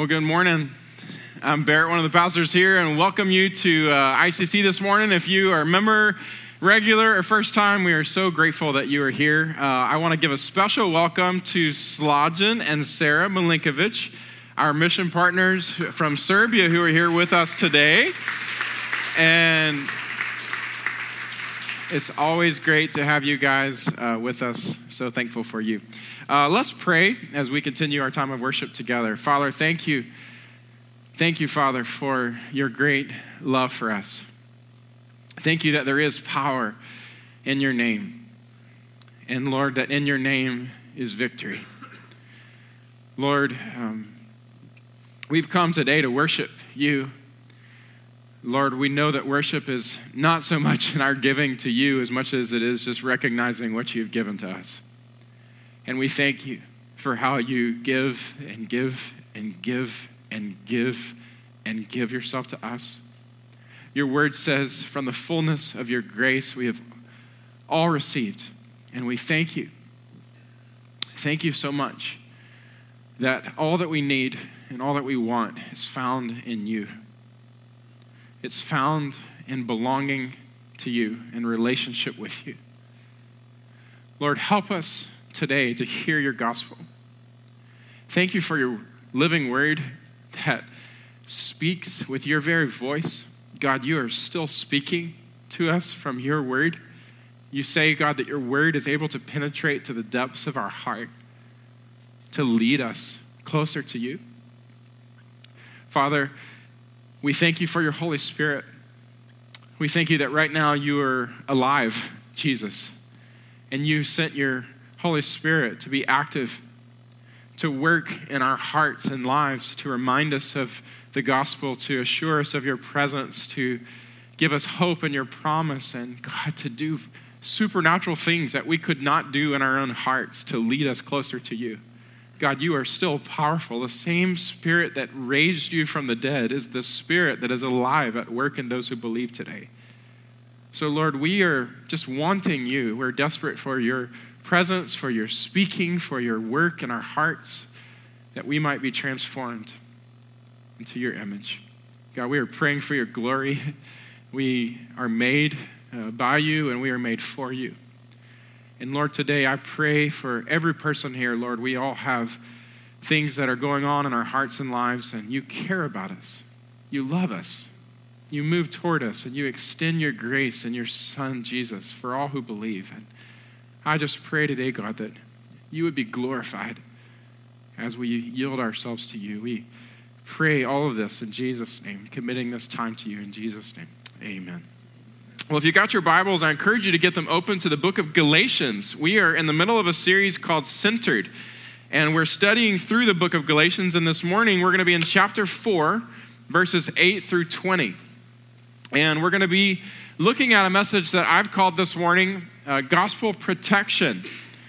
Well, good morning. I'm Barrett, one of the pastors here, and welcome you to ICC this morning. If you are a member, regular, or first time, we are so grateful that you are here. I want to give a special welcome to Slađan and Sarah Milinković, our mission partners from Serbia who are here with us today. And it's always great to have you guys with us. So thankful for you. Let's pray as we continue our time of worship together. Father, thank you. Thank you, Father, for your great love for us. Thank you that there is power in your name. And Lord, that in your name is victory. Lord, we've come today to worship you. Lord, we know that worship is not so much in our giving to you as much as it is just recognizing what you've given to us. And we thank you for how you give and give and give and give and give yourself to us. Your word says, from the fullness of your grace, we have all received. And we thank you. Thank you so much that all that we need and all that we want is found in you. It's found in belonging to you, in relationship with you. Lord, help us today to hear your gospel. Thank you for your living word that speaks with your very voice. God, you are still speaking to us from your word. You say, God, that your word is able to penetrate to the depths of our heart, to lead us closer to you. Father, we thank you for your Holy Spirit. We thank you that right now you are alive, Jesus, and you sent your Holy Spirit to be active, to work in our hearts and lives, to remind us of the gospel, to assure us of your presence, to give us hope in your promise, and God, to do supernatural things that we could not do in our own hearts to lead us closer to you. God, you are still powerful. The same Spirit that raised you from the dead is the Spirit that is alive at work in those who believe today. So, Lord, we are just wanting you. We're desperate for your presence, for your speaking, for your work in our hearts, that we might be transformed into your image. God, we are praying for your glory. We are made by you, and we are made for you. And Lord, today I pray for every person here, Lord. We all have things that are going on in our hearts and lives, and you care about us. You love us. You move toward us, and you extend your grace in your Son, Jesus, for all who believe. And I just pray today, God, that you would be glorified as we yield ourselves to you. We pray all of this in Jesus' name, committing this time to you in Jesus' name. Amen. Well, if you got your Bibles, I encourage you to get them open to the book of Galatians. We are in the middle of a series called Centered, and we're studying through the book of Galatians, and this morning we're going to be in chapter 4, verses 8 through 20. And we're going to be looking at a message that I've called this morning, Gospel Protection.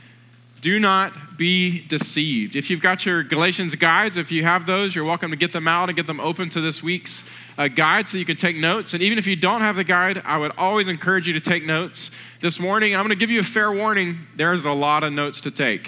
Do not be deceived. If you've got your Galatians guides, if you have those, you're welcome to get them out and get them open to this week's guide so you can take notes. And even if you don't have the guide, I would always encourage you to take notes. This morning, I'm going to give you a fair warning. There's a lot of notes to take.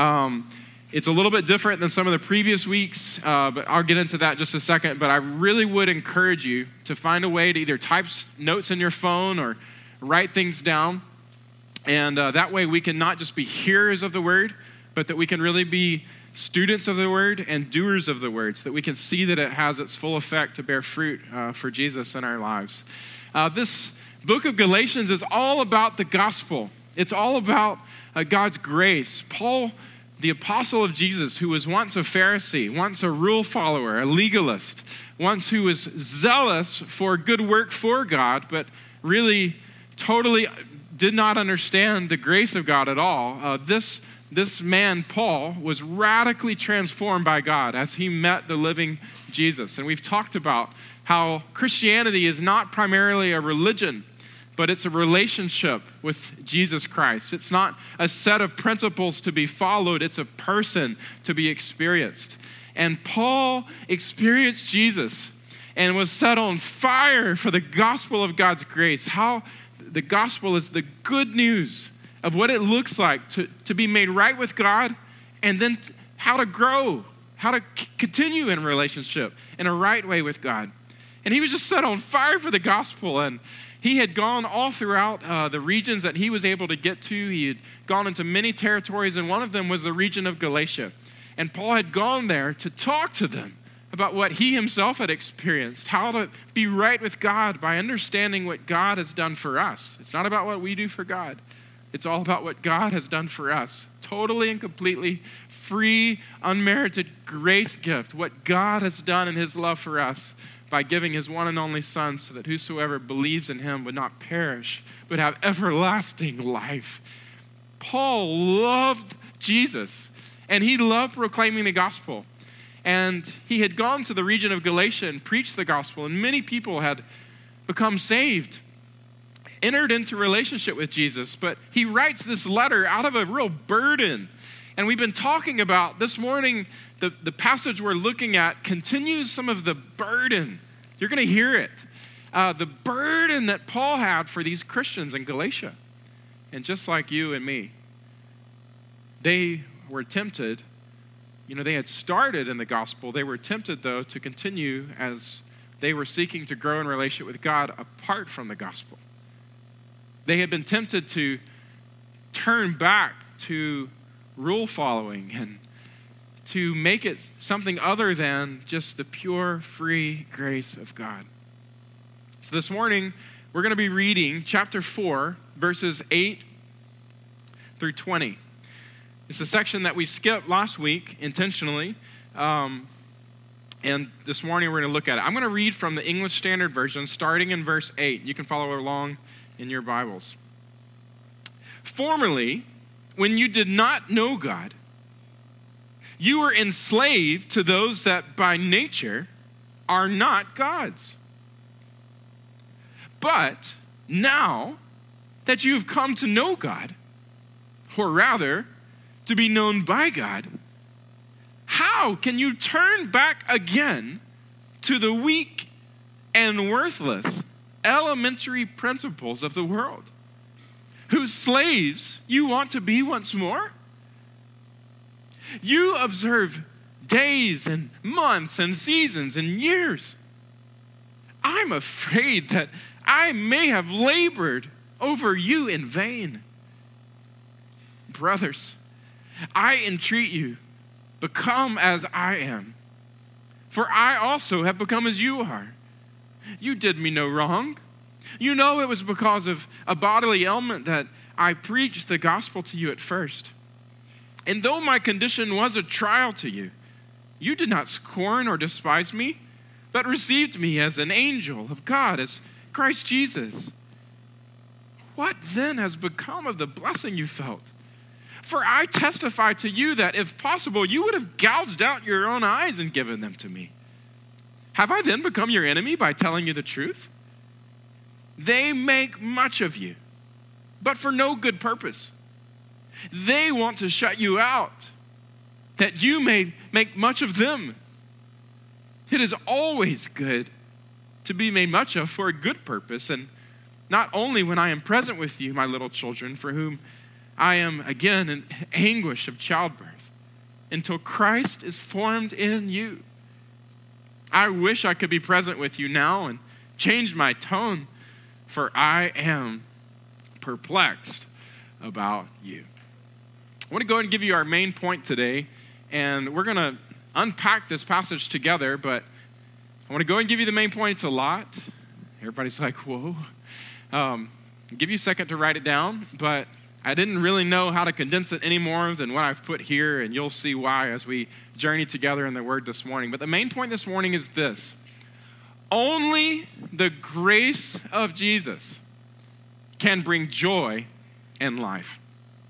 It's a little bit different than some of the previous weeks, but I'll get into that in just a second. But I really would encourage you to find a way to either type notes in your phone or write things down. And that way we can not just be hearers of the word, but that we can really be students of the word and doers of the word, so that we can see that it has its full effect to bear fruit for Jesus in our lives. This book of Galatians is all about the gospel. It's all about God's grace. Paul, the apostle of Jesus, who was once a Pharisee, once a rule follower, a legalist, once who was zealous for good work for God, but really totally did not understand the grace of God at all. This man, Paul, was radically transformed by God as he met the living Jesus. And we've talked about how Christianity is not primarily a religion, but it's a relationship with Jesus Christ. It's not a set of principles to be followed. It's a person to be experienced. And Paul experienced Jesus and was set on fire for the gospel of God's grace. How the gospel is the good news of what it looks like to be made right with God, and then how to grow, how to continue in relationship in a right way with God. And he was just set on fire for the gospel. And he had gone all throughout the regions that he was able to get to. He had gone into many territories, and one of them was the region of Galatia. And Paul had gone there to talk to them about what he himself had experienced, how to be right with God by understanding what God has done for us. It's not about what we do for God. It's all about what God has done for us. Totally and completely free, unmerited grace gift. What God has done in his love for us by giving his one and only Son so that whosoever believes in him would not perish, but have everlasting life. Paul loved Jesus, and he loved proclaiming the gospel. And he had gone to the region of Galatia and preached the gospel, and many people had become saved, entered into relationship with Jesus. But he writes this letter out of a real burden. And we've been talking about this morning, the passage we're looking at continues some of the burden. You're going to hear it. The burden that Paul had for these Christians in Galatia. And just like you and me, they were tempted. They had started in the gospel. They were tempted, though, to continue as they were seeking to grow in relationship with God apart from the gospel. They had been tempted to turn back to rule following and to make it something other than just the pure, free grace of God. So this morning, we're going to be reading chapter 4, verses 8 through 20. It's a section that we skipped last week intentionally, and this morning we're going to look at it. I'm going to read from the English Standard Version, starting in verse 8. You can follow along in your Bibles. Formerly, when you did not know God, you were enslaved to those that by nature are not God's. But now that you have come to know God, or rather, to be known by God, how can you turn back again to the weak and worthless elementary principles of the world, whose slaves you want to be once more? You observe days and months and seasons and years. I'm afraid that I may have labored over you in vain. Brothers, I entreat you, become as I am, for I also have become as you are. You did me no wrong. You know it was because of a bodily ailment that I preached the gospel to you at first. And though my condition was a trial to you, you did not scorn or despise me, but received me as an angel of God, as Christ Jesus. What then has become of the blessing you felt? For I testify to you that if possible, you would have gouged out your own eyes and given them to me. Have I then become your enemy by telling you the truth? They make much of you, but for no good purpose. They want to shut you out, that you may make much of them. It is always good to be made much of for a good purpose, and not only when I am present with you, my little children, for whom I am again in anguish of childbirth, until Christ is formed in you. I wish I could be present with you now and change my tone, for I am perplexed about you. I want to go ahead and give you our main point today, and we're going to unpack this passage together, but I want to go ahead and give you the main point. It's a lot. Everybody's like, whoa. I'll give you a second to write it down, but I didn't really know how to condense it any more than what I've put here, and you'll see why as we journey together in the Word this morning. But the main point this morning is this: only the grace of Jesus can bring joy and life.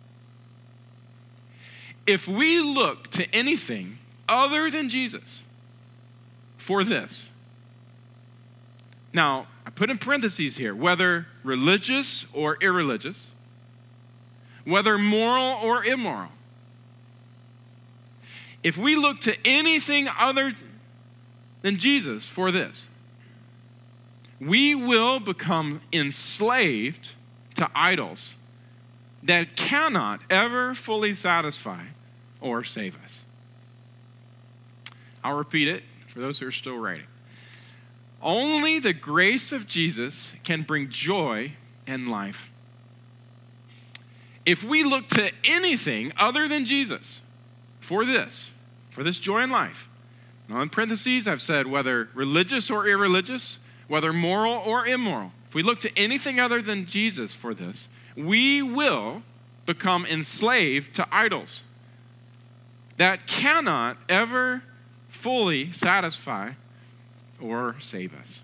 If we look to anything other than Jesus for this, now I put in parentheses here, whether religious or irreligious, whether moral or immoral, if we look to anything other than Jesus for this, we will become enslaved to idols that cannot ever fully satisfy or save us. I'll repeat it for those who are still writing. Only the grace of Jesus can bring joy and life. If we look to anything other than Jesus for this joy in life, now in parentheses I've said whether religious or irreligious, whether moral or immoral, if we look to anything other than Jesus for this, we will become enslaved to idols that cannot ever fully satisfy or save us.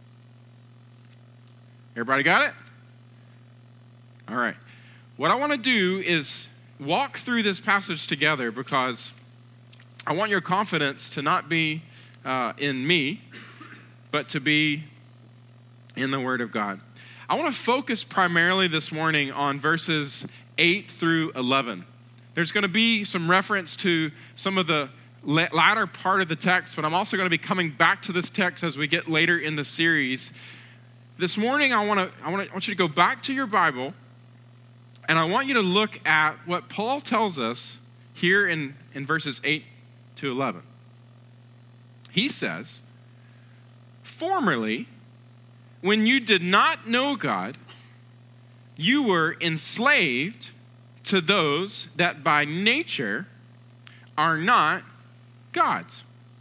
Everybody got it? All right. What I want to do is walk through this passage together because I want your confidence to not be in me, but to be in the Word of God. I want to focus primarily this morning on verses 8 through 11. There's going to be some reference to some of the latter part of the text, but I'm also going to be coming back to this text as we get later in the series. This morning, I want you to go back to your Bible, and I want you to look at what Paul tells us here in verses 8 to 11. He says, "Formerly, when you did not know God, you were enslaved to those that by nature are not God's."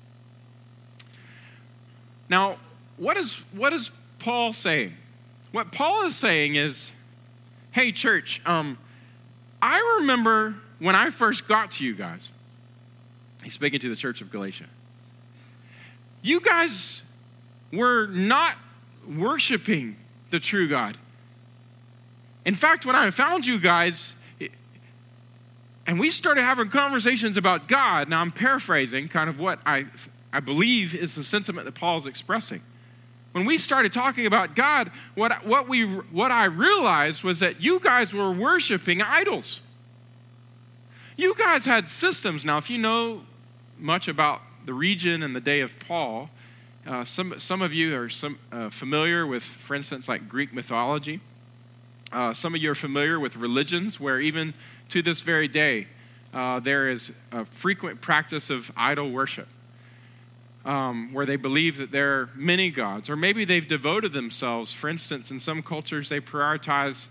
Now, what is Paul saying? What Paul is saying is, hey, church, I remember when I first got to you guys. He's speaking to the church of Galatia. You guys were not worshiping the true God. In fact, when I found you guys, and we started having conversations about God, now I'm paraphrasing kind of what I believe is the sentiment that Paul is expressing. When we started talking about God, what I realized was that you guys were worshiping idols. You guys had systems. Now, if you know much about the region and the day of Paul, some of you are familiar with, for instance, like Greek mythology. Some of you are familiar with religions where even to this very day, there is a frequent practice of idol worship. Where they believe that there are many gods, or maybe they've devoted themselves. For instance, in some cultures, they prioritize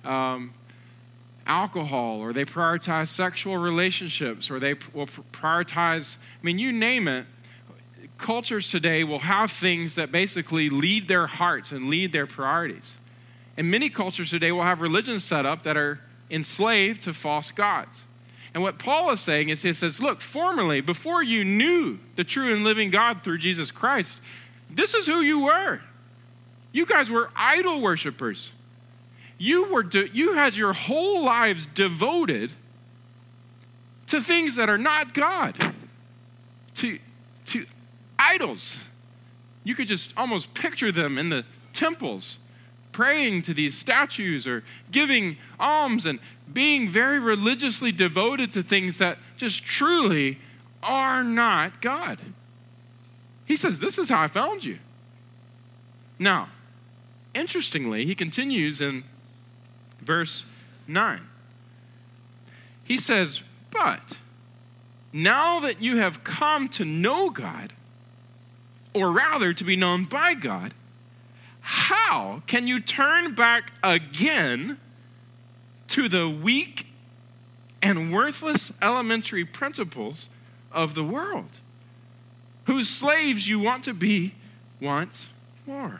alcohol, or they prioritize sexual relationships, or they will prioritize, you name it. Cultures today will have things that basically lead their hearts and lead their priorities. And many cultures today will have religions set up that are enslaved to false gods. And what Paul is saying is, he says, look, formerly, before you knew the true and living God through Jesus Christ, this is who you were. You guys were idol worshipers. You had your whole lives devoted to things that are not God, to idols. You could just almost picture them in the temples, praying to these statues or giving alms and being very religiously devoted to things that just truly are not God. He says, this is how I found you. Now, interestingly, he continues in verse 9. He says, but now that you have come to know God, or rather to be known by God, how can you turn back again to the weak and worthless elementary principles of the world, whose slaves you want to be once more?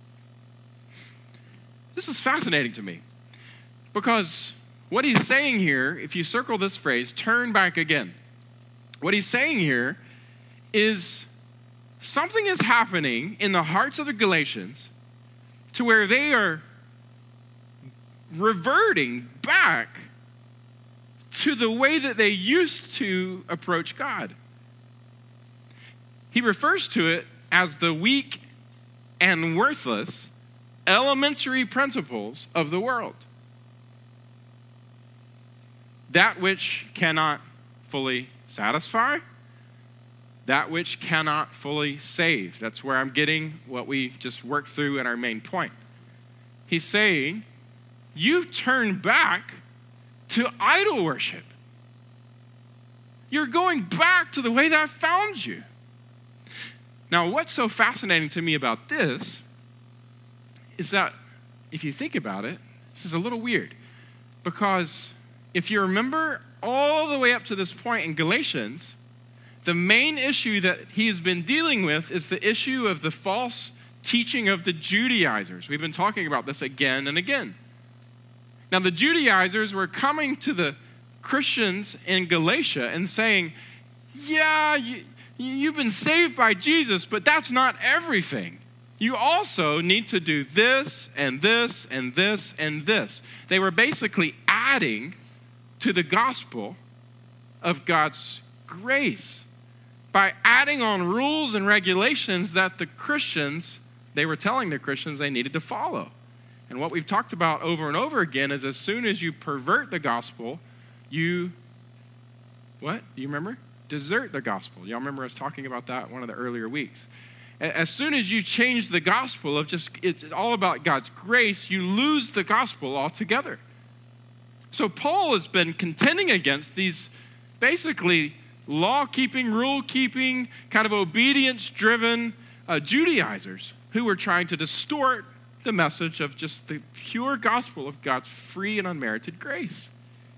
This is fascinating to me, because what he's saying here, if you circle this phrase, turn back again, what he's saying here is something is happening in the hearts of the Galatians to where they are reverting back to the way that they used to approach God. He refers to it as the weak and worthless elementary principles of the world. That which cannot fully satisfy, that which cannot fully save. That's where I'm getting what we just worked through in our main point. He's saying, you've turned back to idol worship. You're going back to the way that I found you. Now, what's so fascinating to me about this is that if you think about it, this is a little weird. Because if you remember all the way up to this point in Galatians, the main issue that he has been dealing with is the issue of the false teaching of the Judaizers. We've been talking about this again and again. Now, the Judaizers were coming to the Christians in Galatia and saying, yeah, you've been saved by Jesus, but that's not everything. You also need to do this and this and this and this. They were basically adding to the gospel of God's grace by adding on rules and regulations that the Christians, they were telling the Christians they needed to follow. And what we've talked about over and over again is as soon as you pervert the gospel, you, what? Do you remember? Desert the gospel. Y'all remember us talking about that one of the earlier weeks. As soon as you change the gospel of just, it's all about God's grace, you lose the gospel altogether. So Paul has been contending against these basically law-keeping, rule-keeping, kind of obedience-driven Judaizers who were trying to distort the message of just the pure gospel of God's free and unmerited grace.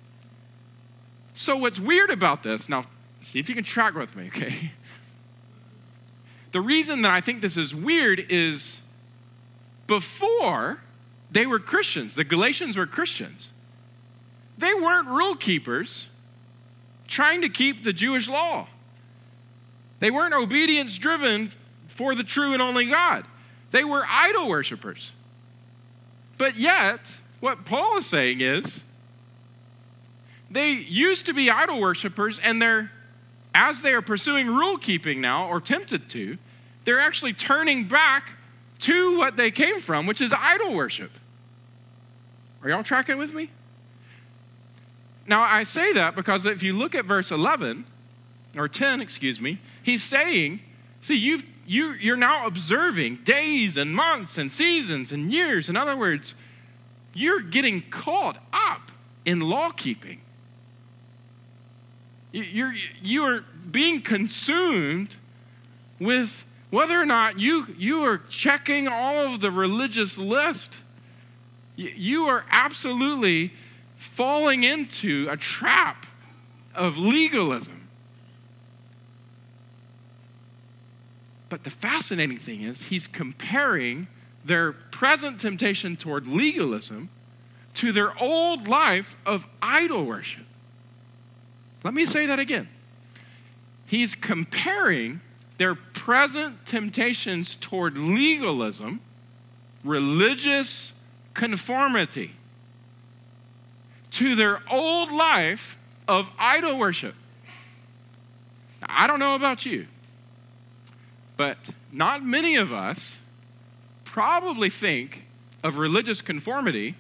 So what's weird about this, now see if you can track with me, okay? The reason that I think this is weird is before they were Christians, the Galatians were Christians, they weren't rule keepers trying to keep the Jewish law. They weren't obedience driven for the true and only God. They were idol worshipers. But yet, what Paul is saying is, they used to be idol worshipers, and as they are pursuing rule keeping now, or tempted to, they're actually turning back to what they came from, which is idol worship. Are y'all tracking with me? Now, I say that because if you look at verse 11, or 10, he's saying, see, you're now observing days and months and seasons and years. In other words, you're getting caught up in law keeping. You are being consumed with whether or not you are checking all of the religious list. You are absolutely falling into a trap of legalism. But the fascinating thing is he's comparing their present temptation toward legalism to their old life of idol worship. Let me say that again. He's comparing their present temptations toward legalism, religious conformity, to their old life of idol worship. Now, I don't know about you, but not many of us probably think of religious conformity,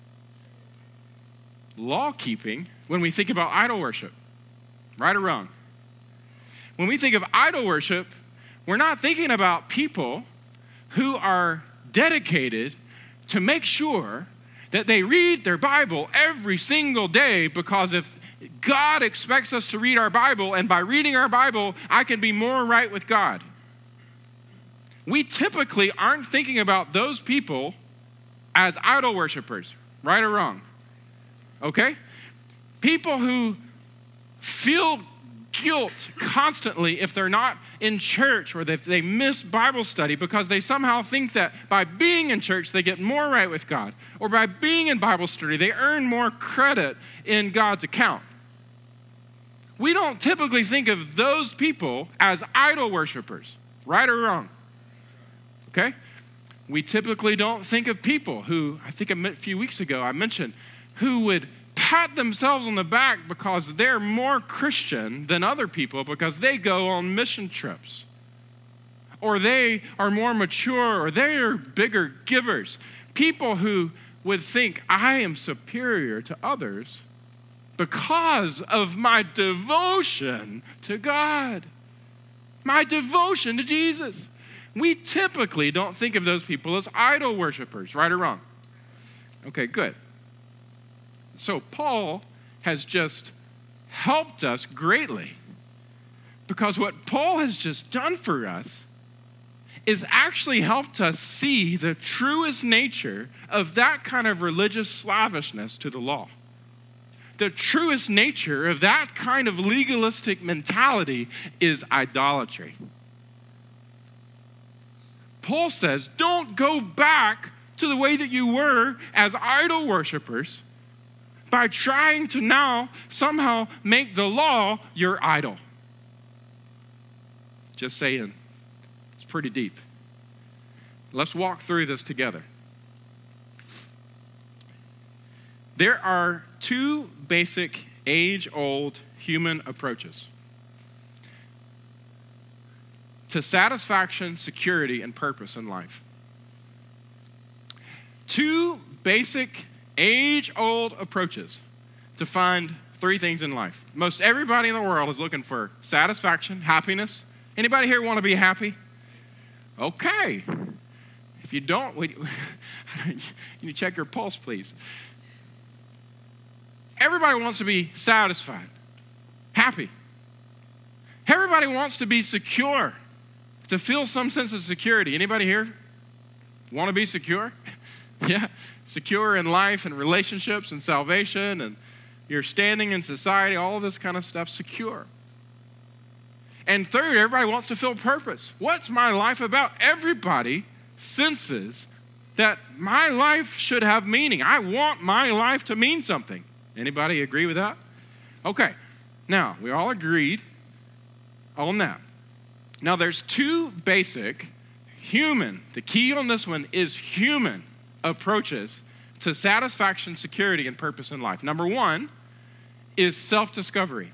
law-keeping, when we think about idol worship. Right or wrong? When we think of idol worship, we're not thinking about people who are dedicated to make sure that they read their Bible every single day, because if God expects us to read our Bible, and by reading our Bible, I can be more right with God. We typically aren't thinking about those people as idol worshipers, right or wrong? Okay? People who feel guilt constantly if they're not in church, or if they miss Bible study, because they somehow think that by being in church they get more right with God, or by being in Bible study they earn more credit in God's account. We don't typically think of those people as idol worshipers, right or wrong? Okay? We typically don't think of people who, I think a few weeks ago I mentioned, who would pat themselves on the back because they're more Christian than other people because they go on mission trips, or they are more mature, or they are bigger givers. People who would think, I am superior to others because of my devotion to God, my devotion to Jesus. We typically don't think of those people as idol worshipers, right or wrong? Okay, good. So Paul has just helped us greatly, because what Paul has just done for us is actually helped us see the truest nature of that kind of religious slavishness to the law. The truest nature of that kind of legalistic mentality is idolatry. Paul says, don't go back to the way that you were as idol worshipers by trying to now somehow make the law your idol. Just saying. It's pretty deep. Let's walk through this together. There are two basic age-old human approaches to satisfaction, security, and purpose in life. Two basic age-old approaches to find three things in life. Most everybody in the world is looking for satisfaction, happiness. Anybody here want to be happy? Okay. If you don't, you check your pulse, please. Everybody wants to be satisfied, happy. Everybody wants to be secure, to feel some sense of security. Anybody here want to be secure? Yeah, secure in life and relationships and salvation and your standing in society, all of this kind of stuff, secure. And third, everybody wants to feel purpose. What's my life about? Everybody senses that my life should have meaning. I want my life to mean something. Anybody agree with that? Okay, now we all agreed on that. Now there's two basic human, the key on this one is human approaches to satisfaction, security, and purpose in life. Number one is self-discovery.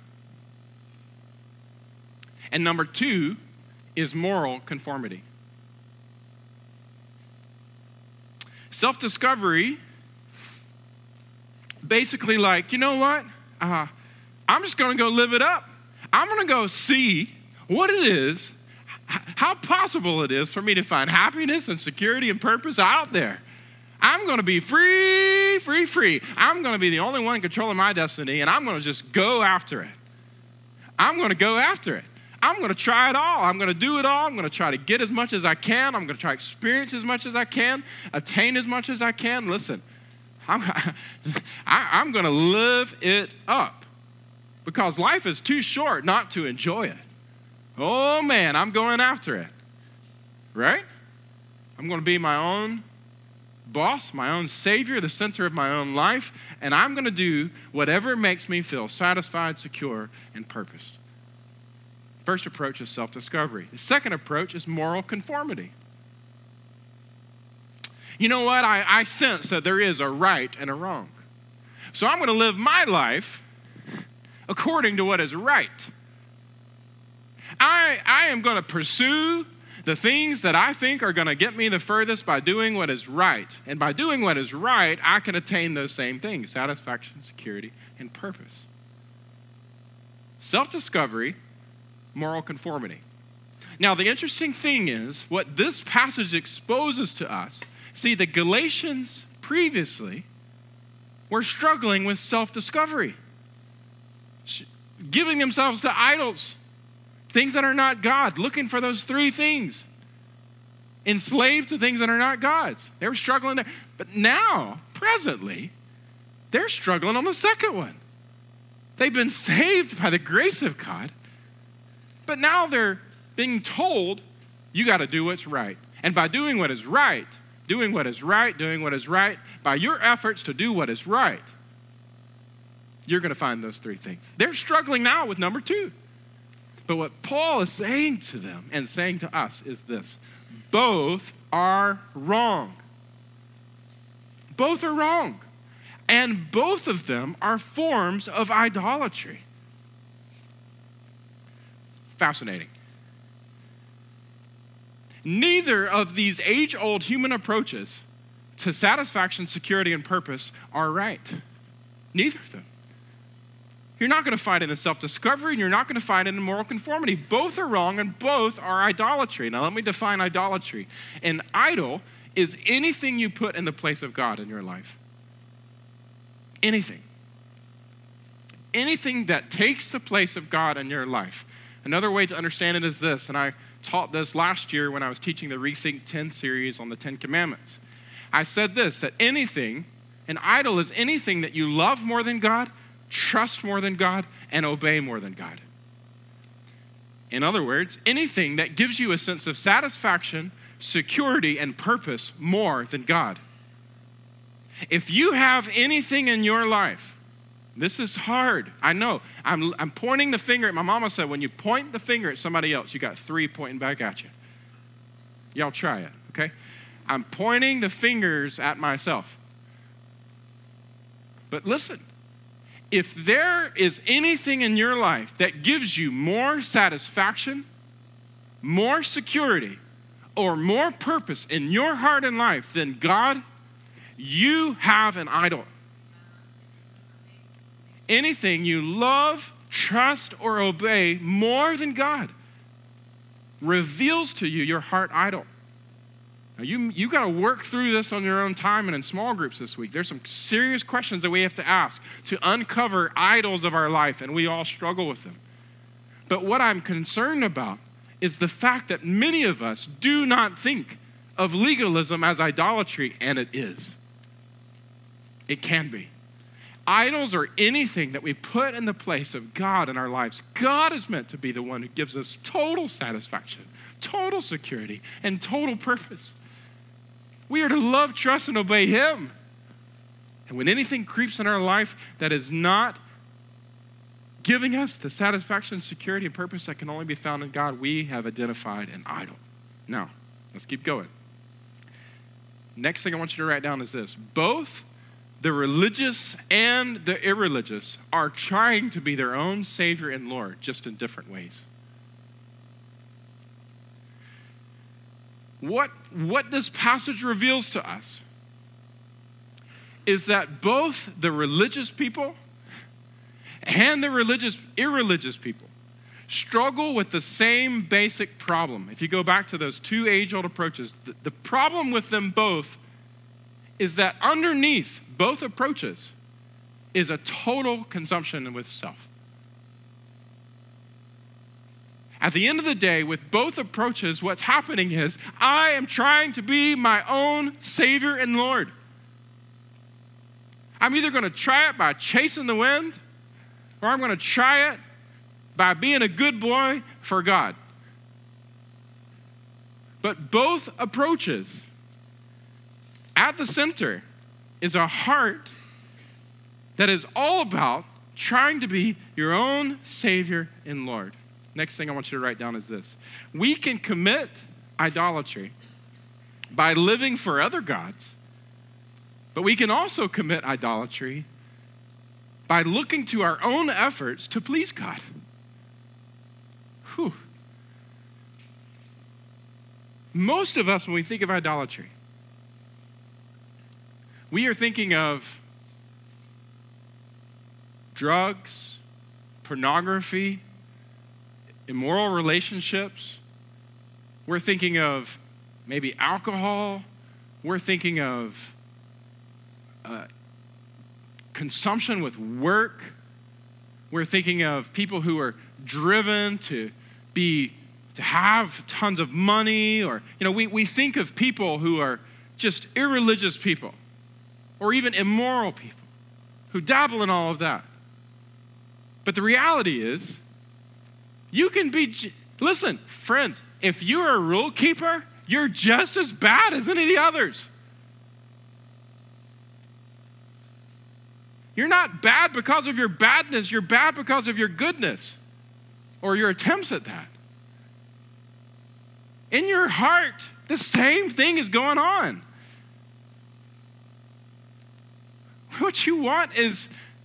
And number two is moral conformity. Self-discovery, basically like, you know what? I'm just going to go live it up. I'm going to go see what it is, how possible it is for me to find happiness and security and purpose out there. I'm going to be free. I'm going to be the only one controlling my destiny, and I'm going to just go after it. I'm going to go after it. I'm going to try it all. I'm going to do it all. I'm going to try to get as much as I can. I'm going to try to experience as much as I can, attain as much as I can. Listen, I'm going to live it up because life is too short not to enjoy it. Oh, man, I'm going after it, right? I'm going to be my own boss, my own savior, the center of my own life, and I'm going to do whatever makes me feel satisfied, secure, and purposed. First approach is self-discovery. The second approach is moral conformity. You know what? I sense that there is a right and a wrong. So I'm going to live my life according to what is right. I am going to pursue the things that I think are going to get me the furthest by doing what is right. And by doing what is right, I can attain those same things, satisfaction, security, and purpose. Self-discovery, moral conformity. Now, the interesting thing is what this passage exposes to us. See, the Galatians previously were struggling with self-discovery, giving themselves to idols, things that are not God, looking for those three things, enslaved to things that are not God's. They were struggling there. But now, presently, they're struggling on the second one. They've been saved by the grace of God, but now they're being told, you got to do what's right. And by doing what is right, by your efforts to do what is right, you're going to find those three things. They're struggling now with number two. But what Paul is saying to them and saying to us is this: both are wrong. Both are wrong. And both of them are forms of idolatry. Fascinating. Neither of these age-old human approaches to satisfaction, security, and purpose are right. Neither of them. You're not going to find it in self-discovery, and you're not going to find it in moral conformity. Both are wrong, and both are idolatry. Now, let me define idolatry. An idol is anything you put in the place of God in your life. Anything. Anything that takes the place of God in your life. Another way to understand it is this, and I taught this last year when I was teaching the Rethink 10 series on the 10 Commandments. I said this, that anything, an idol is anything that you love more than God, trust more than God, and obey more than God. In other words, anything that gives you a sense of satisfaction, security, and purpose more than God. If you have anything in your life, this is hard. I know. I'm pointing the finger. My mama said, when you point the finger at somebody else, you got 3 pointing back at you. Y'all try it, okay? I'm pointing the fingers at myself. But listen, if there is anything in your life that gives you more satisfaction, more security, or more purpose in your heart and life than God, you have an idol. Anything you love, trust, or obey more than God reveals to you your heart idol. Now you got to work through this on your own time and in small groups this week. There's some serious questions that we have to ask to uncover idols of our life, and we all struggle with them. But what I'm concerned about is the fact that many of us do not think of legalism as idolatry, and it is. It can be. Idols are anything that we put in the place of God in our lives. God is meant to be the one who gives us total satisfaction, total security, and total purpose. We are to love, trust, and obey Him. And when anything creeps in our life that is not giving us the satisfaction, security, and purpose that can only be found in God, we have identified an idol. Now, let's keep going. Next thing I want you to write down is this. Both the religious and the irreligious are trying to be their own Savior and Lord, just in different ways. What this passage reveals to us is that both the religious people and the irreligious people struggle with the same basic problem. If you go back to those two age-old approaches, the problem with them both is that underneath both approaches is a total consumption with self. At the end of the day, with both approaches, what's happening is I am trying to be my own Savior and Lord. I'm either going to try it by chasing the wind, or I'm going to try it by being a good boy for God. But both approaches, at the center is a heart that is all about trying to be your own Savior and Lord. Next thing I want you to write down is this. We can commit idolatry by living for other gods, but we can also commit idolatry by looking to our own efforts to please God. Whew. Most of us, when we think of idolatry, we are thinking of drugs, pornography, immoral relationships. We're thinking of maybe alcohol. We're thinking of consumption with work. We're thinking of people who are driven to have tons of money, or we think of people who are just irreligious people, or even immoral people who dabble in all of that. But the reality is, you can be, listen, friends, if you're a rule keeper, you're just as bad as any of the others. You're not bad because of your badness, you're bad because of your goodness, or your attempts at that. In your heart, the same thing is going on. What you want is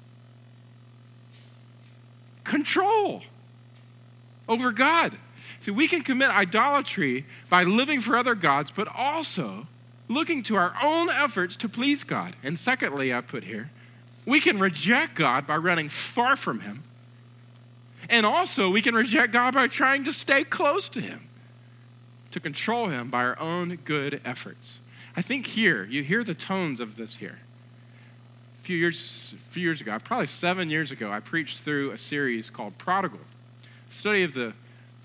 control over God. See, we can commit idolatry by living for other gods, but also looking to our own efforts to please God. And secondly, I put here, we can reject God by running far from Him. And also, we can reject God by trying to stay close to Him, to control Him by our own good efforts. I think here, you hear the tones of this here. A few years ago, probably 7 years ago, I preached through a series called Prodigal, study of the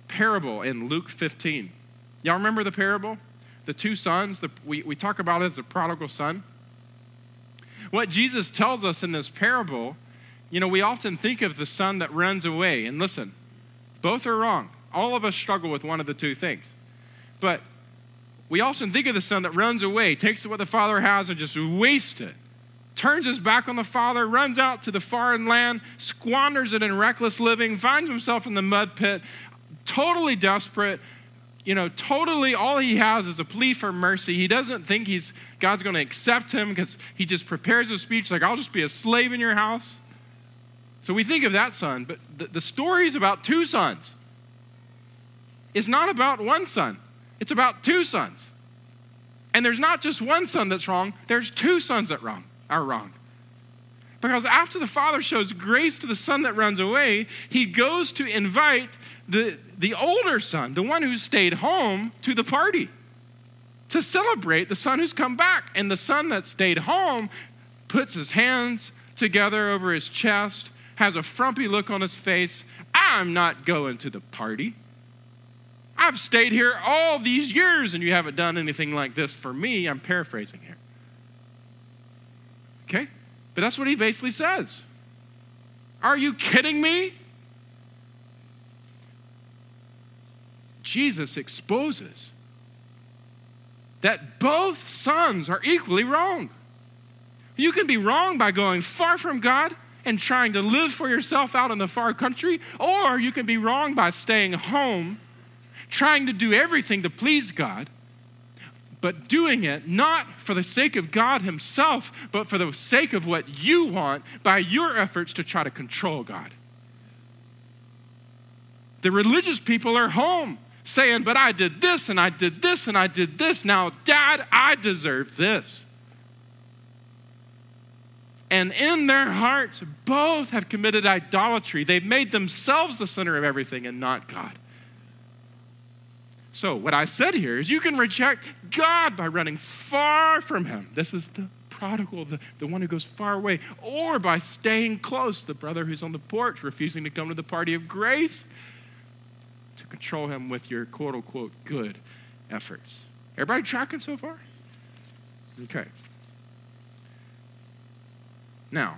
parable in Luke 15. Y'all remember the parable? The two sons, we talk about it as the prodigal son. What Jesus tells us in this parable, we often think of the son that runs away. And listen, both are wrong. All of us struggle with one of the two things. But we often think of the son that runs away, takes what the father has and just wastes it. Turns his back on the father, runs out to the foreign land, squanders it in reckless living, finds himself in the mud pit, totally desperate. Totally all he has is a plea for mercy. He doesn't think God's going to accept him because he just prepares a speech like, I'll just be a slave in your house. So we think of that son, but the story is about two sons. It's not about one son. It's about two sons. And there's not just one son that's wrong. There's two sons that are wrong. Because after the father shows grace to the son that runs away, he goes to invite the older son, the one who stayed home, to the party to celebrate the son who's come back. And the son that stayed home puts his hands together over his chest, has a frumpy look on his face. I'm not going to the party. I've stayed here all these years and you haven't done anything like this for me. I'm paraphrasing here. Okay? But that's what he basically says. Are you kidding me? Jesus exposes that both sons are equally wrong. You can be wrong by going far from God and trying to live for yourself out in the far country, or you can be wrong by staying home, trying to do everything to please God, but doing it not for the sake of God himself, but for the sake of what you want by your efforts to try to control God. The religious people are home saying, but I did this and I did this and I did this. Now, Dad, I deserve this. And in their hearts, both have committed idolatry. They've made themselves the center of everything and not God. So what I said here is you can reject God by running far from him. This is the prodigal, the one who goes far away. Or by staying close, the brother who's on the porch, refusing to come to the party of grace, to control him with your quote-unquote good efforts. Everybody tracking so far? Okay. Now,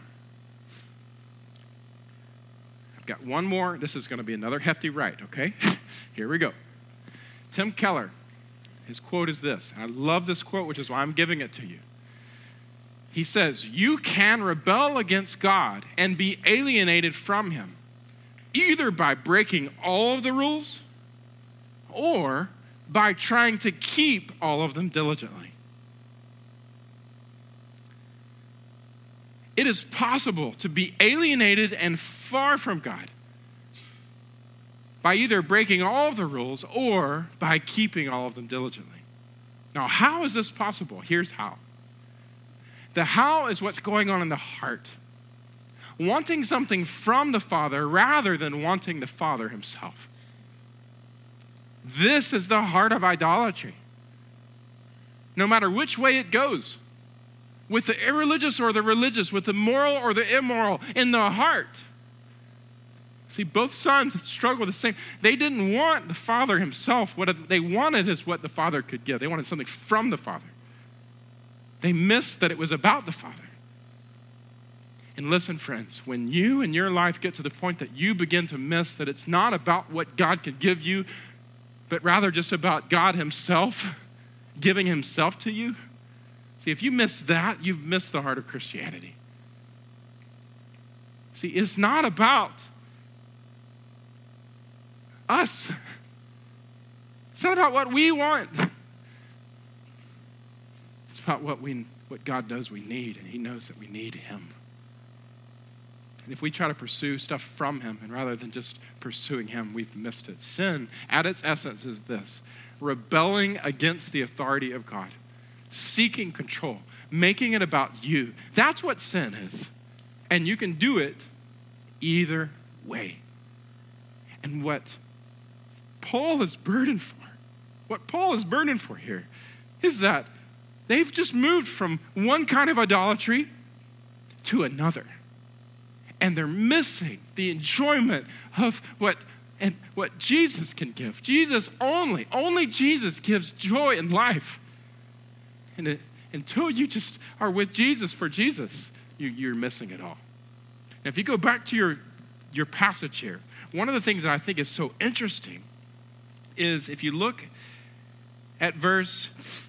I've got one more. This is going to be another hefty right, okay? Here we go. Tim Keller, his quote is this. I love this quote, which is why I'm giving it to you. He says, you can rebel against God and be alienated from him, either by breaking all of the rules or by trying to keep all of them diligently. It is possible to be alienated and far from God by either breaking all of the rules or by keeping all of them diligently. Now, how is this possible? Here's how. The how is what's going on in the heart. Wanting something from the Father rather than wanting the Father himself. This is the heart of idolatry. No matter which way it goes, with the irreligious or the religious, with the moral or the immoral, in the heart. See, both sons struggle with the same. They didn't want the Father himself. What they wanted is what the Father could give. They wanted something from the Father. They missed that it was about the Father. And listen, friends, when you in your life get to the point that you begin to miss that it's not about what God could give you, but rather just about God himself giving himself to you. See, if you miss that, you've missed the heart of Christianity. See, it's not about us. It's not about what we want. It's about what God knows we need, and he knows that we need him. And if we try to pursue stuff from him, and rather than just pursuing him, we've missed it. Sin, at its essence, is this: rebelling against the authority of God, seeking control, making it about you. That's what sin is. And you can do it either way. And what Paul is burdened for here is that they've just moved from one kind of idolatry to another. And they're missing the enjoyment of what and what Jesus can give. Jesus only Jesus gives joy and life. And until you just are with Jesus for Jesus, you're missing it all. Now, if you go back to your passage here, one of the things that I think is so interesting is if you look at verse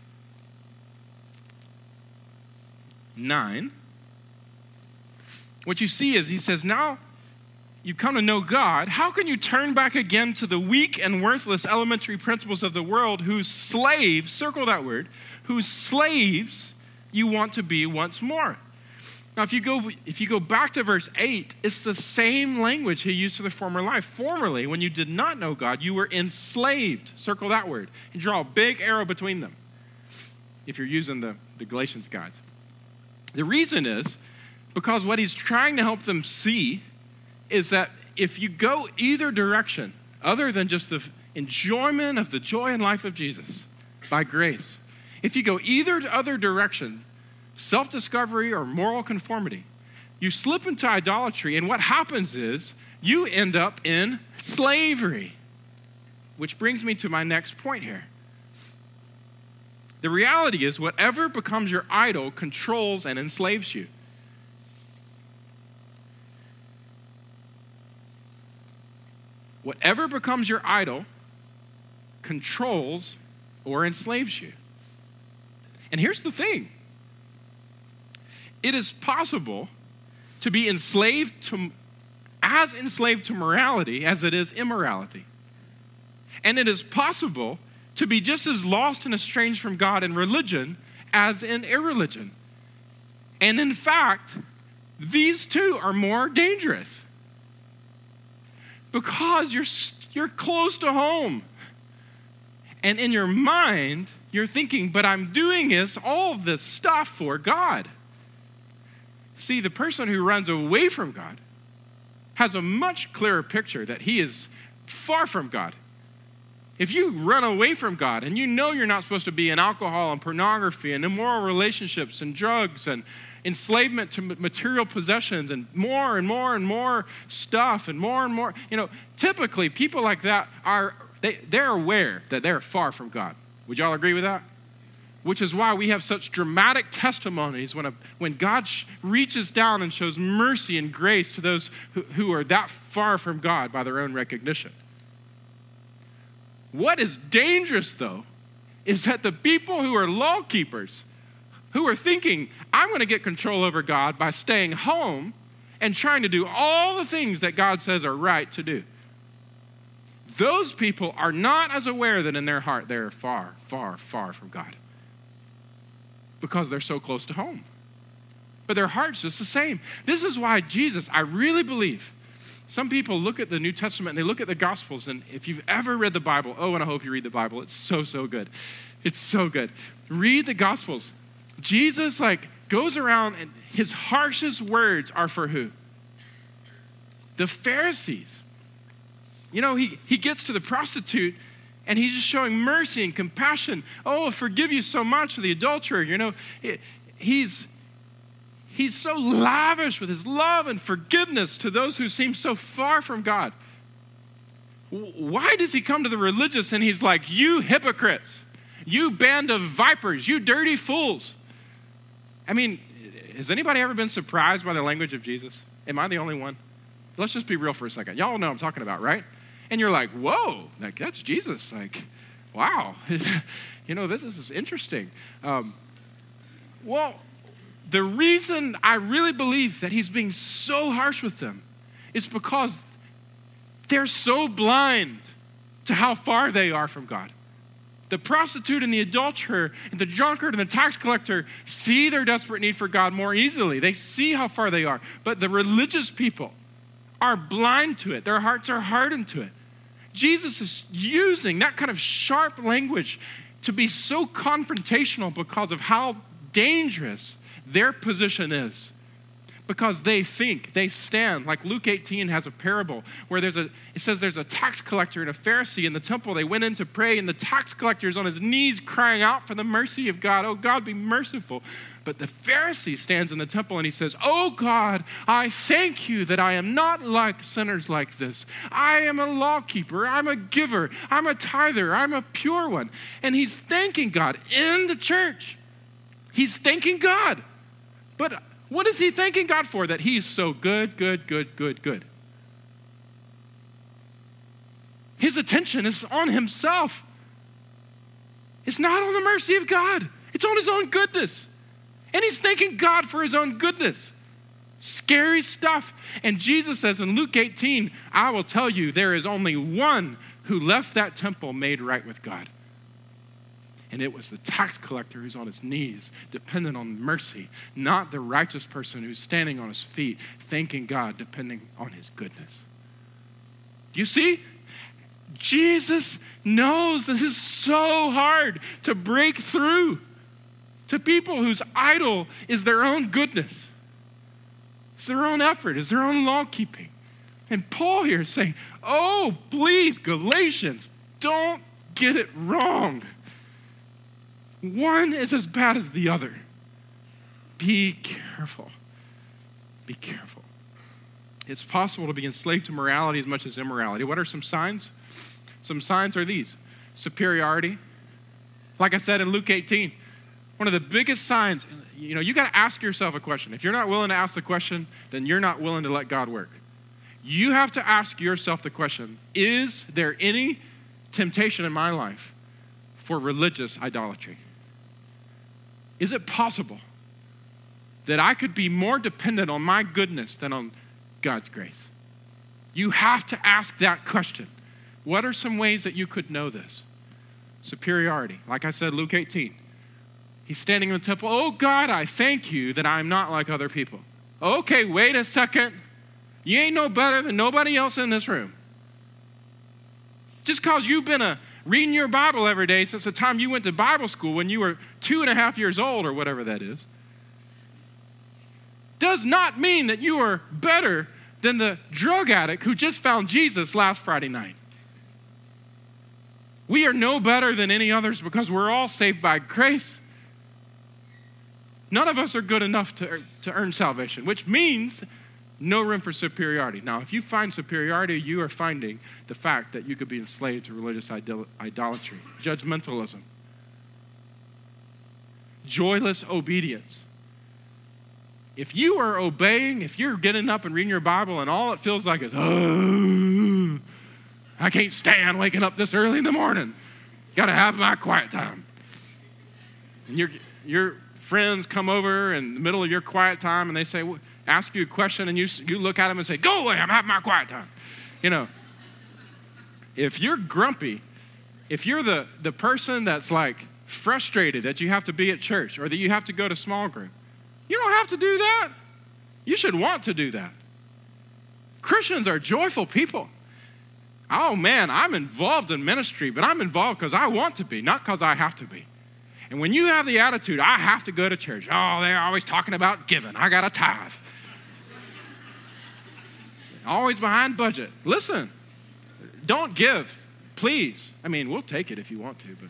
9, what you see is he says, now you come to know God, how can you turn back again to the weak and worthless elementary principles of the world whose slaves, circle that word, whose slaves you want to be once more? Now, if you go back to verse 8, it's the same language he used for the former life. Formerly, when you did not know God, you were enslaved. Circle that word. And draw a big arrow between them if you're using the Galatians guides. The reason is because what he's trying to help them see is that if you go either direction, other than just the enjoyment of the joy and life of Jesus by grace, if you go either other direction, self-discovery or moral conformity, you slip into idolatry, and what happens is you end up in slavery. Which brings me to my next point here. The reality is whatever becomes your idol controls and enslaves you. Whatever becomes your idol controls or enslaves you. And here's the thing. It is possible to be enslaved to morality as it is immorality. And it is possible to be just as lost and estranged from God in religion as in irreligion. And in fact, these two are more dangerous because you're close to home. And in your mind, you're thinking, but I'm doing all of this stuff for God. See, the person who runs away from God has a much clearer picture that he is far from God. If you run away from God and you know you're not supposed to be in alcohol and pornography and immoral relationships and drugs and enslavement to material possessions and more and more and more stuff and more, typically people like that they're aware that they're far from God. Would y'all agree with that? Which is why we have such dramatic testimonies when God reaches down and shows mercy and grace to those who are that far from God by their own recognition. What is dangerous, though, is that the people who are law keepers, who are thinking, I'm going to get control over God by staying home and trying to do all the things that God says are right to do. Those people are not as aware that in their heart they're far, far, far from God because they're so close to home. But their heart's just the same. This is why Jesus, I really believe, some people look at the New Testament and they look at the Gospels, and if you've ever read the Bible, and I hope you read the Bible. It's so, so good. It's so good. Read the Gospels. Jesus goes around and his harshest words are for who? The Pharisees. He gets to the prostitute and he's just showing mercy and compassion. Oh, forgive you so much, the adulterer. He's so lavish with his love and forgiveness to those who seem so far from God. Why does he come to the religious and he's like, you hypocrites, you band of vipers, you dirty fools? I mean, has anybody ever been surprised by the language of Jesus? Am I the only one? Let's just be real for a second. Y'all know what I'm talking about, right? And you're like, whoa, that's Jesus. Wow. This is interesting. Well, the reason I really believe that he's being so harsh with them is because they're so blind to how far they are from God. The prostitute and the adulterer and the drunkard and the tax collector see their desperate need for God more easily. They see how far they are. But the religious people are blind to it. Their hearts are hardened to it. Jesus is using that kind of sharp language to be so confrontational because of how dangerous their position is. because they think, they stand. Like Luke 18 has a parable where it says there's a tax collector and a Pharisee in the temple. They went in to pray, and the tax collector is on his knees crying out for the mercy of God. Oh, God, be merciful. But the Pharisee stands in the temple and he says, oh, God, I thank you that I am not like sinners like this. I am a lawkeeper. I'm a giver. I'm a tither. I'm a pure one. And he's thanking God in the church. He's thanking God. But what is he thanking God for? That he's so good. His attention is on himself. It's not on the mercy of God. It's on his own goodness. And he's thanking God for his own goodness. Scary stuff. And Jesus says in Luke 18, I will tell you, there is only one who left that temple made right with God. And it was the tax collector who's on his knees, dependent on mercy, not the righteous person who's standing on his feet, thanking God, depending on his goodness. You see? Jesus knows this is so hard to break through to people whose idol is their own goodness. It's their own effort, it's their own law keeping. And Paul here is saying, oh, please, Galatians, don't get it wrong. One is as bad as the other. Be careful. Be careful. It's possible to be enslaved to morality as much as immorality. What are some signs? Some signs are these. Superiority. Like I said in Luke 18, one of the biggest signs, you got to ask yourself a question. If you're not willing to ask the question, then you're not willing to let God work. You have to ask yourself the question, is there any temptation in my life for religious idolatry? Is it possible that I could be more dependent on my goodness than on God's grace? You have to ask that question. What are some ways that you could know this? Superiority. Like I said, Luke 18. He's standing in the temple. Oh, God, I thank you that I'm not like other people. Okay, wait a second. You ain't no better than nobody else in this room. Just because you've been reading your Bible every day since the time you went to Bible school when you were 2.5 years old or whatever that is, does not mean that you are better than the drug addict who just found Jesus last Friday night. We are no better than any others because we're all saved by grace. None of us are good enough to earn salvation, which means no room for superiority. Now, if you find superiority, you are finding the fact that you could be enslaved to religious idolatry, judgmentalism, joyless obedience. If you are obeying, if you're getting up and reading your Bible and all it feels like is, oh, I can't stand waking up this early in the morning. Got to have my quiet time. And your friends come over in the middle of your quiet time and they say, ask you a question, and you look at them and say, go away, I'm having my quiet time. If you're grumpy, if you're the person that's like frustrated that you have to be at church or that you have to go to small group, you don't have to do that. You should want to do that. Christians are joyful people. Oh man, I'm involved in ministry, but I'm involved because I want to be, not because I have to be. And when you have the attitude, I have to go to church. Oh, they're always talking about giving. I got a tithe. Always behind budget. Listen, don't give, please. I mean, we'll take it if you want to, but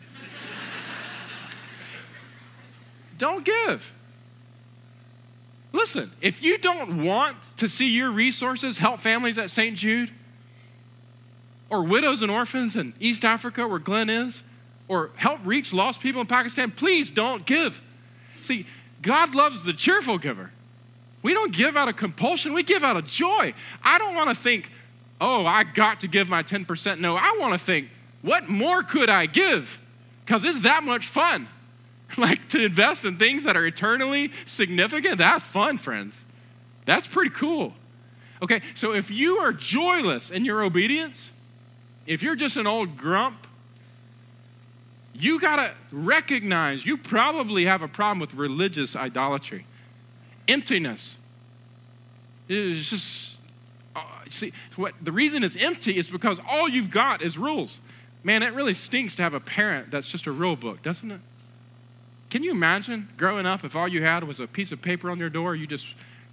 don't give. Listen, if you don't want to see your resources help families at St. Jude, or widows and orphans in East Africa where Glenn is, or help reach lost people in Pakistan, please don't give. See, God loves the cheerful giver. We don't give out of compulsion, we give out of joy. I don't want to think, oh, I got to give my 10%. No, I want to think, what more could I give? Because it's that much fun. Like to invest in things that are eternally significant, that's fun, friends. That's pretty cool. Okay, so if you are joyless in your obedience, if you're just an old grump, you got to recognize you probably have a problem with religious idolatry. Emptiness. It's just, the reason it's empty is because all you've got is rules. Man, it really stinks to have a parent that's just a rule book, doesn't it? Can you imagine growing up if all you had was a piece of paper on your door, you just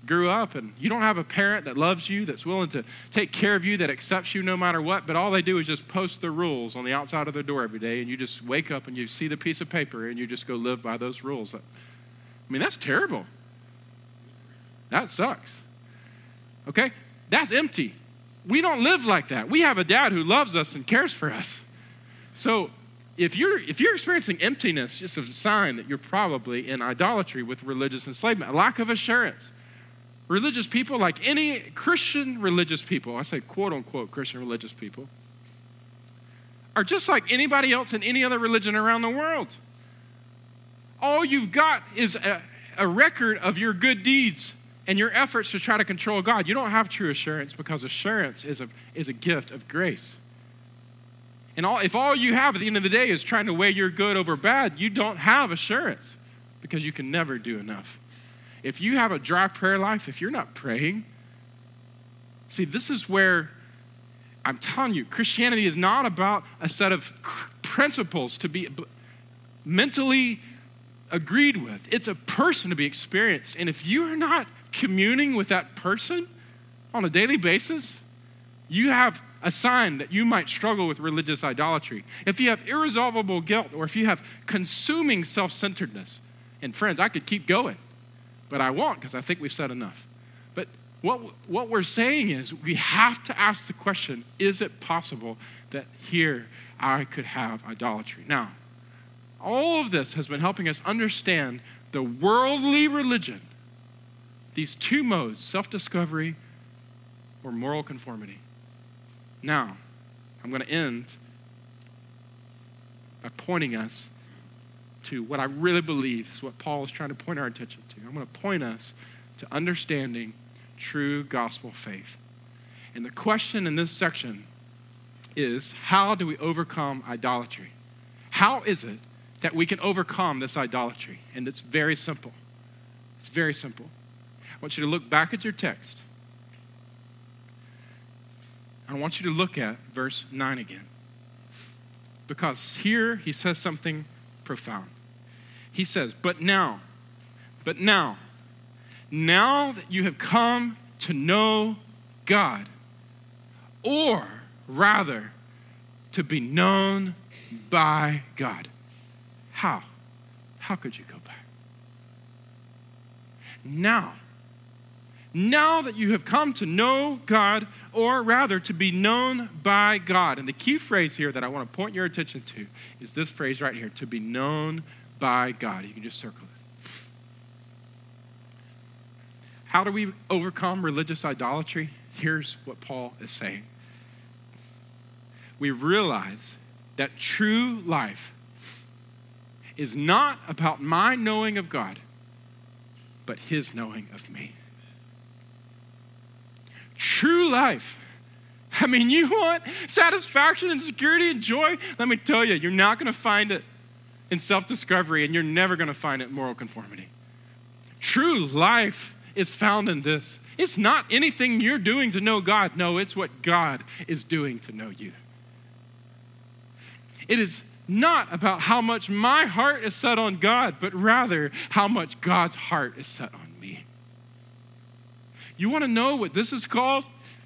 grew up and you don't have a parent that loves you, that's willing to take care of you, that accepts you no matter what, but all they do is just post the rules on the outside of their door every day, and you just wake up and you see the piece of paper and you just go live by those rules. I mean, that's terrible. That sucks. Okay? That's empty. We don't live like that. We have a dad who loves us and cares for us. So if you're experiencing emptiness, just a sign that you're probably in idolatry with religious enslavement, a lack of assurance. Religious people, like any Christian religious people, I say quote unquote Christian religious people, are just like anybody else in any other religion around the world. All you've got is a record of your good deeds and your efforts to try to control God. You don't have true assurance, because assurance is a gift of grace. And if all you have at the end of the day is trying to weigh your good over bad, you don't have assurance, because you can never do enough. If you have a dry prayer life, if you're not praying, see, this is where I'm telling you, Christianity is not about a set of principles to be mentally agreed with. It's a person to be experienced. And if you are not communing with that person on a daily basis, you have a sign that you might struggle with religious idolatry. If you have irresolvable guilt, or if you have consuming self-centeredness, and friends, I could keep going, but I won't, because I think we've said enough. But what we're saying is, we have to ask the question, is it possible that here I could have idolatry? Now, all of this has been helping us understand the worldly religion, these two modes, self-discovery or moral conformity. Now, I'm going to end by pointing us to what I really believe is what Paul is trying to point our attention to. I'm going to point us to understanding true gospel faith. And the question in this section is, how do we overcome idolatry? How is it that we can overcome this idolatry? And it's very simple. It's very simple. I want you to look back at your text. I want you to look at verse 9 again. Because here he says something profound. He says, but now that you have come to know God, or rather to be known by God. How? How could you go back? Now that you have come to know God, or rather to be known by God. And the key phrase here that I want to point your attention to is this phrase right here, to be known by God. You can just circle it. How do we overcome religious idolatry? Here's what Paul is saying. We realize that true life is not about my knowing of God, but his knowing of me. True life. I mean, you want satisfaction and security and joy? Let me tell you, you're not going to find it in self-discovery, and you're never going to find it in moral conformity. True life is found in this. It's not anything you're doing to know God. No, it's what God is doing to know you. It is not about how much my heart is set on God, but rather how much God's heart is set on me. You want to know what this is called?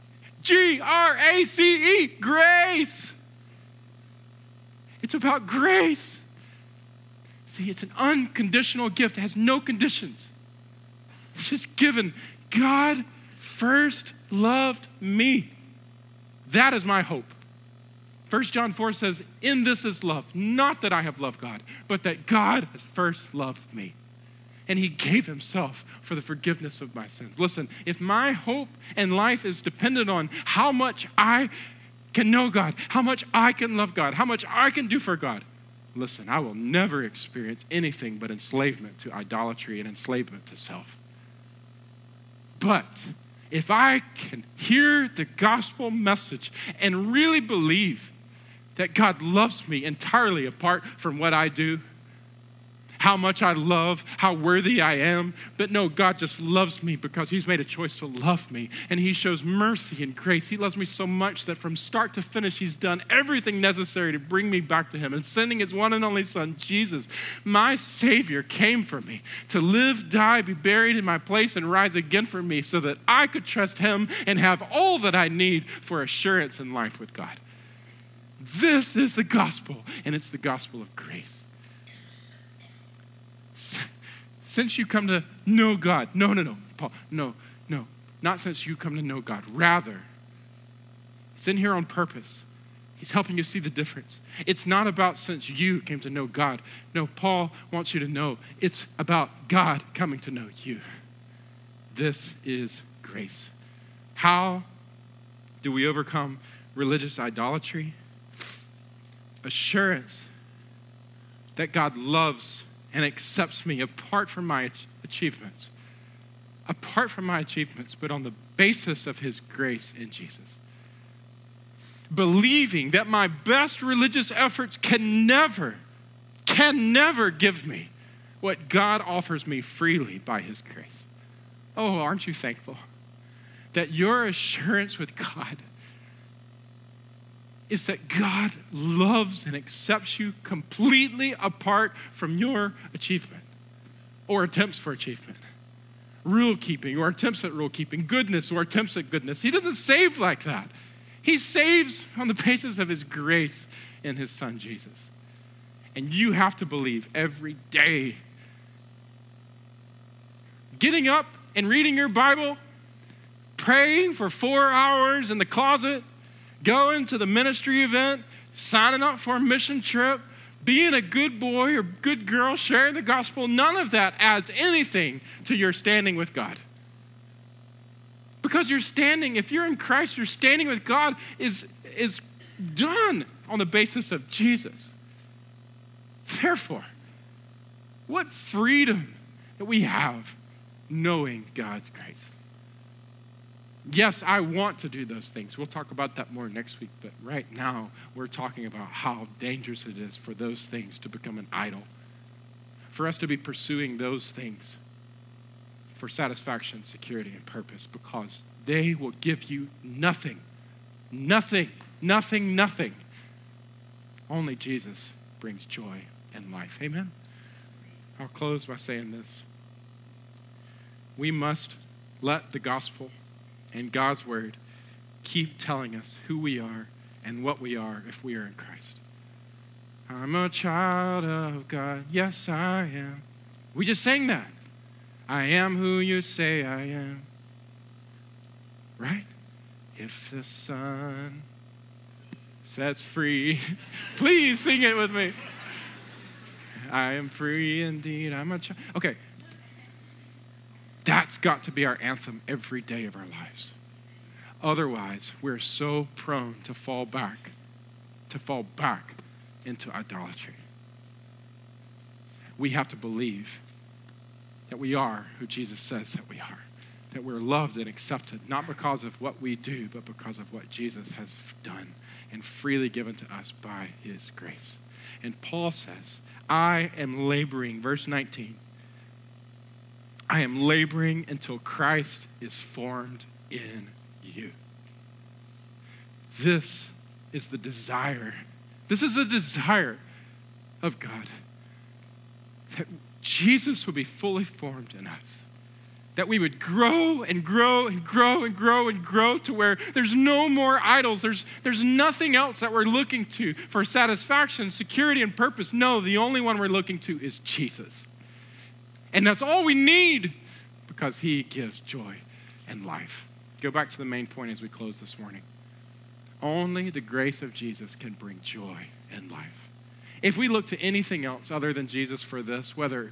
Grace. Grace. It's about grace. See, it's an unconditional gift. It has no conditions. It's just given. God first loved me. That is my hope. 1 John 4 says, in this is love, not that I have loved God, but that God has first loved me. And he gave himself for the forgiveness of my sins. Listen, if my hope and life is dependent on how much I can know God, how much I can love God, how much I can do for God, listen, I will never experience anything but enslavement to idolatry and enslavement to self. But if I can hear the gospel message and really believe that God loves me entirely apart from what I do, how much I love, how worthy I am. But no, God just loves me because he's made a choice to love me. And he shows mercy and grace. He loves me so much that from start to finish, he's done everything necessary to bring me back to him. And sending his one and only son, Jesus, my Savior, came for me to live, die, be buried in my place, and rise again for me so that I could trust him and have all that I need for assurance in life with God. This is the gospel, and it's the gospel of grace. Since you come to know God, no, Paul, no, not since you come to know God. Rather, it's in here on purpose. He's helping you see the difference. It's not about since you came to know God. No, Paul wants you to know it's about God coming to know you. This is grace. How do we overcome religious idolatry? Assurance that God loves and accepts me apart from my achievements. Apart from my achievements, but on the basis of his grace in Jesus. Believing that my best religious efforts can never give me what God offers me freely by his grace. Oh, aren't you thankful that your assurance with God is that God loves and accepts you completely apart from your achievement or attempts for achievement, rule keeping or attempts at rule keeping, goodness or attempts at goodness. He doesn't save like that. He saves on the basis of his grace in his son, Jesus. And you have to believe every day. Getting up and reading your Bible, praying for 4 hours in the closet, going to the ministry event, signing up for a mission trip, being a good boy or good girl, sharing the gospel, none of that adds anything to your standing with God. Because if you're in Christ, your standing with God is done on the basis of Jesus. Therefore, what freedom that we have knowing God's grace. Yes, I want to do those things. We'll talk about that more next week, but right now we're talking about how dangerous it is for those things to become an idol. For us to be pursuing those things for satisfaction, security, and purpose, because they will give you nothing. Nothing. Only Jesus brings joy and life. Amen? I'll close by saying this. We must let the gospel and God's word keep telling us who we are and what we are if we are in Christ. I'm a child of God. Yes, I am. We just sang that. I am who you say I am. Right? If the Son sets free, please sing it with me. I am free indeed. I'm a child. Okay. That's got to be our anthem every day of our lives. Otherwise, we're so prone to fall back into idolatry. We have to believe that we are who Jesus says that we are, that we're loved and accepted, not because of what we do, but because of what Jesus has done and freely given to us by his grace. And Paul says, I am laboring, verse 19, I am laboring until Christ is formed in you. This is the desire. This is the desire of God, that Jesus would be fully formed in us, that we would grow and grow and grow and grow and grow to where there's no more idols. There's nothing else that we're looking to for satisfaction, security, and purpose. No, the only one we're looking to is Jesus. And that's all we need because he gives joy and life. Go back to the main point as we close this morning. Only the grace of Jesus can bring joy and life. If we look to anything else other than Jesus for this, whether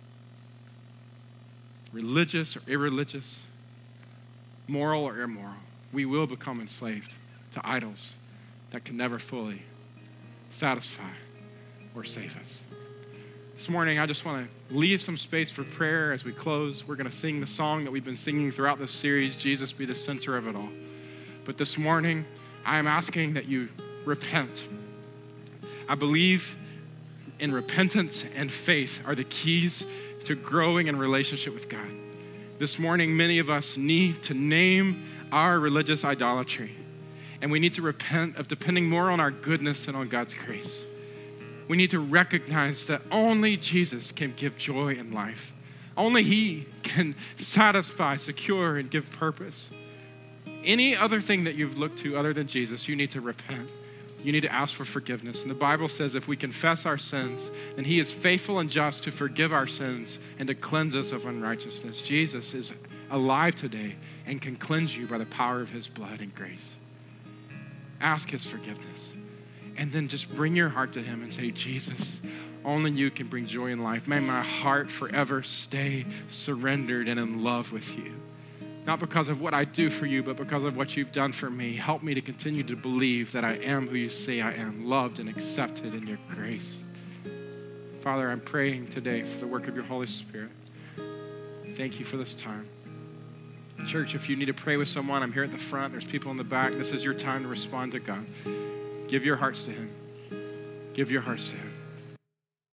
religious or irreligious, moral or immoral, we will become enslaved to idols that can never fully satisfy or save us. This morning, I just want to leave some space for prayer as we close. We're going to sing the song that we've been singing throughout this series, Jesus Be the Center of It All. But this morning, I am asking that you repent. I believe in repentance and faith are the keys to growing in relationship with God. This morning, many of us need to name our religious idolatry, and we need to repent of depending more on our goodness than on God's grace. We need to recognize that only Jesus can give joy in life. Only he can satisfy, secure, and give purpose. Any other thing that you've looked to other than Jesus, you need to repent. You need to ask for forgiveness. And the Bible says if we confess our sins, then he is faithful and just to forgive our sins and to cleanse us of unrighteousness. Jesus is alive today and can cleanse you by the power of his blood and grace. Ask his forgiveness. And then just bring your heart to him and say, Jesus, only you can bring joy in life. May my heart forever stay surrendered and in love with you. Not because of what I do for you, but because of what you've done for me. Help me to continue to believe that I am who you say I am, loved and accepted in your grace. Father, I'm praying today for the work of your Holy Spirit. Thank you for this time. Church, if you need to pray with someone, I'm here at the front. There's people in the back. This is your time to respond to God. Give your hearts to him. Give your hearts to him.